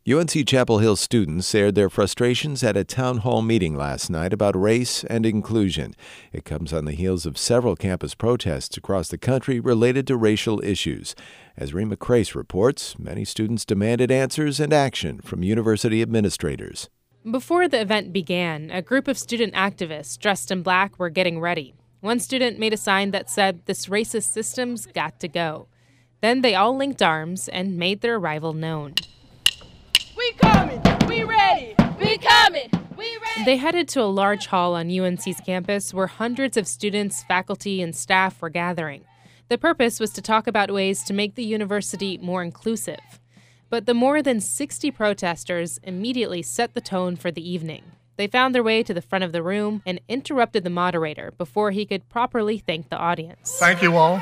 UNC Chapel Hill students aired their frustrations at a town hall meeting last night about race and inclusion. It comes on the heels of several campus protests across the country related to racial issues. As Rima Crace reports, many students demanded answers and action from university administrators. Before the event began, a group of student activists dressed in black were getting ready. One student made a sign that said, "This racist system's got to go." Then they all linked arms and made their arrival known. We coming! We ready! We coming! We ready! They headed to a large hall on UNC's campus where hundreds of students, faculty, and staff were gathering. The purpose was to talk about ways to make the university more inclusive. But the more than 60 protesters immediately set the tone for the evening. They found their way to the front of the room and interrupted the moderator before he could properly thank the audience. Thank you all.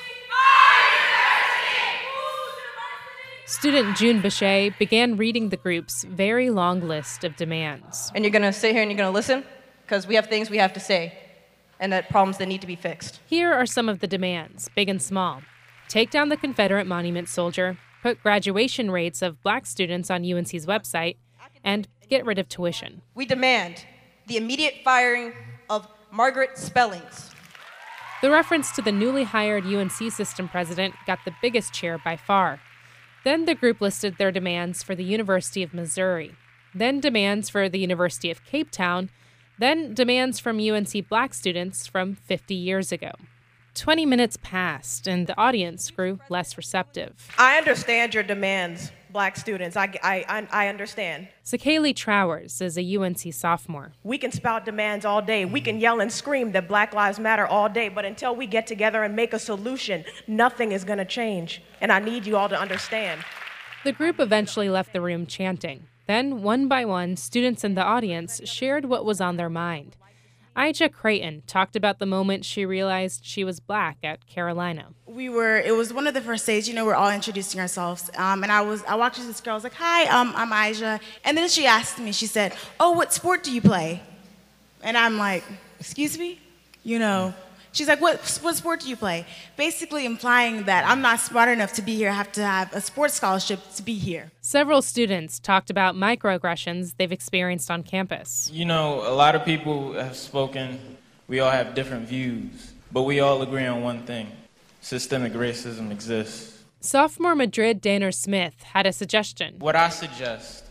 Student June Bechet began reading the group's very long list of demands. And you're going to sit here and you're going to listen? Because we have things we have to say and that problems that need to be fixed. Here are some of the demands, big and small. Take down the Confederate monument soldier, put graduation rates of black students on UNC's website, and get rid of tuition. We demand the immediate firing of Margaret Spellings. The reference to the newly hired UNC system president got the biggest cheer by far. Then the group listed their demands for the University of Missouri, then demands for the University of Cape Town, then demands from UNC black students from 50 years ago. 20 minutes passed, and the audience grew less receptive. I understand your demands, black students. I understand. Kaylee Trowers is a UNC sophomore. We can spout demands all day. We can yell and scream that Black Lives Matter all day, but until we get together and make a solution, nothing is going to change. And I need you all to understand. The group eventually left the room chanting. Then, one by one, students in the audience shared what was on their mind. Ija Creighton talked about the moment she realized she was black at Carolina. It was one of the first days, we're all introducing ourselves. And I walked to this girl, I was like, "Hi, I'm Ija." And then she asked me, she said, "Oh, what sport do you play?" And I'm like, "Excuse me?" She's like, what sport do you play? Basically implying that I'm not smart enough to be here, I have to have a sports scholarship to be here. Several students talked about microaggressions they've experienced on campus. A lot of people have spoken. We all have different views, but we all agree on one thing. Systemic racism exists. Sophomore Madrid Danner Smith had a suggestion. What I suggest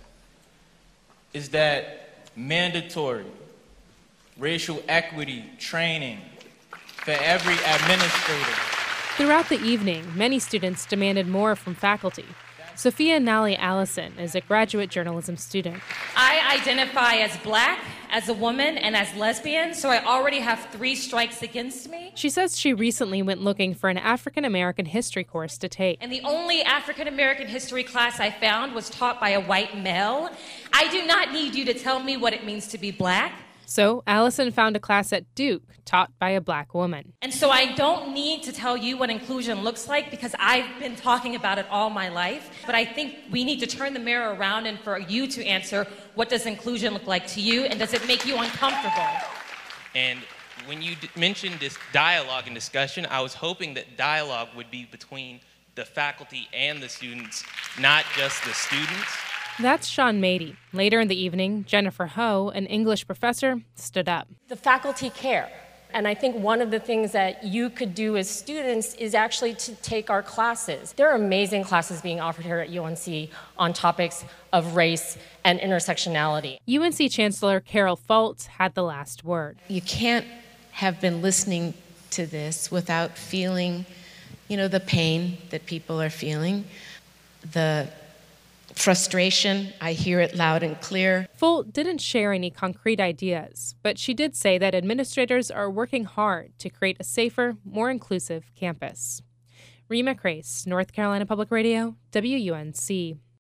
is that mandatory racial equity training for every administrator. Throughout the evening, many students demanded more from faculty. Sophia Nally Allison is a graduate journalism student. I identify as black, as a woman, and as lesbian, so I already have 3 strikes against me. She says she recently went looking for an African American history course to take. And the only African American history class I found was taught by a white male. I do not need you to tell me what it means to be black. So Allison found a class at Duke taught by a black woman. And so I don't need to tell you what inclusion looks like because I've been talking about it all my life. But I think we need to turn the mirror around and for you to answer, what does inclusion look like to you and does it make you uncomfortable? And when you mentioned this dialogue and discussion, I was hoping that dialogue would be between the faculty and the students, not just the students. That's Sean Mady. Later in the evening, Jennifer Ho, an English professor, stood up. The faculty care. And I think one of the things that you could do as students is actually to take our classes. There are amazing classes being offered here at UNC on topics of race and intersectionality. UNC Chancellor Carol Folt had the last word. You can't have been listening to this without feeling, the pain that people are feeling, the frustration. I hear it loud and clear. Folt didn't share any concrete ideas, but she did say that administrators are working hard to create a safer, more inclusive campus. Rima Crace, North Carolina Public Radio, WUNC.